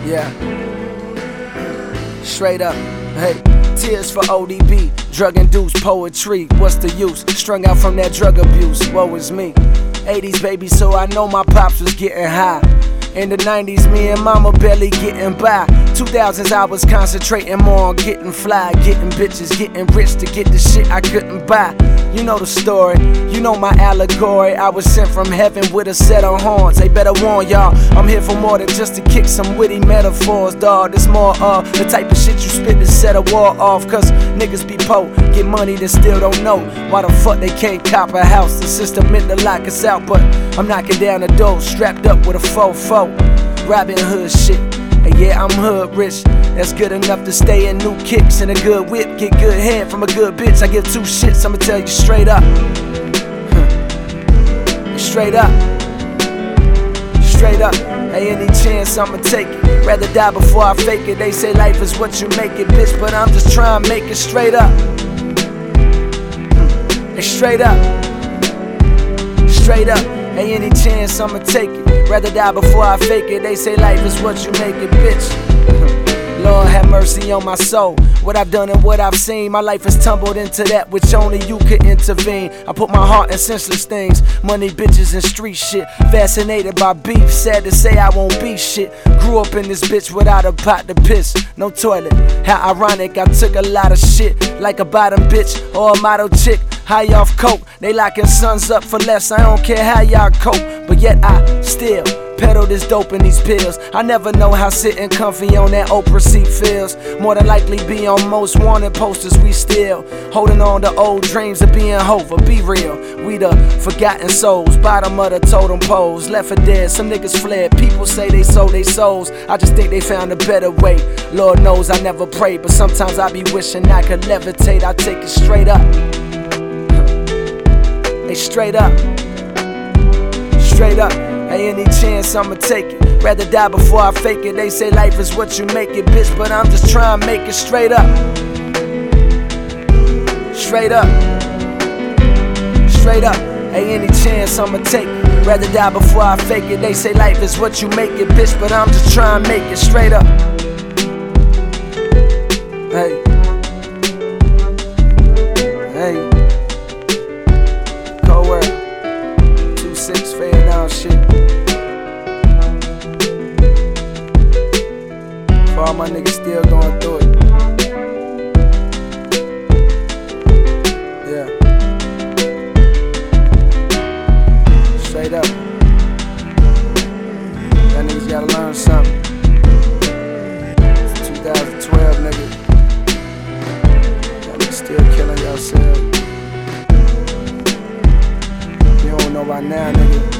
Yeah. Straight up. Hey. Tears for ODB. Drug-induced poetry. What's the use? Strung out from that drug abuse. Woe is me. 80s baby, so I know my pops was getting high. In the 90s, me and mama barely getting by. 2000s, I was concentrating more on getting fly, getting bitches, getting rich to get the shit I couldn't buy. You know the story, you know my allegory. I was sent from heaven with a set of horns. They better warn y'all, I'm here for more than just to kick some witty metaphors, dawg. It's more of the type of shit you spit to set a war off. Cause niggas be po, get money then still don't know why the fuck they can't cop a house. The system meant to lock us out, but I'm knocking down the door, strapped up with a fofo. Robin Hood shit, and yeah, I'm hood rich. That's good enough to stay in new kicks and a good whip. Get good head from a good bitch. I give two shits, I'ma tell you straight up. Straight up. Straight up. Hey, any chance I'ma take it. Rather die before I fake it. They say life is what you make it, bitch, but I'm just trying to make it straight up. Hey, straight up. Straight up. Hey, any chance I'ma take it. Rather die before I fake it. They say life is what you make it, bitch. Lord have mercy on my soul. What I've done and what I've seen, my life has tumbled into that which only you could intervene. I put my heart in senseless things, money, bitches, and street shit. Fascinated by beef, sad to say I won't be shit. Grew up in this bitch without a pot to piss, no toilet. How ironic, I took a lot of shit, like a bottom bitch or a model chick. High off coke, they locking sons up for less. I don't care how y'all cope, but yet I still peddle this dope in these pills. I never know how sitting comfy on that Oprah seat feels. More than likely be on most wanted posters. We still holding on to old dreams of being Hova. Be real, we the forgotten souls, bottom of the totem poles. Left for dead, some niggas fled. People say they sold their souls. I just think they found a better way. Lord knows I never prayed, but sometimes I be wishing I could levitate. I take it straight up. Hey, straight up. Straight up. Hey, any chance I'ma take it. Rather die before I fake it. They say life is what you make it, bitch, but I'm just trying to make it straight up. Straight up. Straight up. Hey, any chance I'ma take it. Rather die before I fake it. They say life is what you make it, bitch, but I'm just trying to make it straight up. Hey. Hey. Cold world. 2-6 fade down shit. For all my niggas still going through it. Yeah. Straight up. Y'all niggas gotta learn something. It's 2012, nigga. Y'all niggas still killing yourselves. You don't know by now, nigga.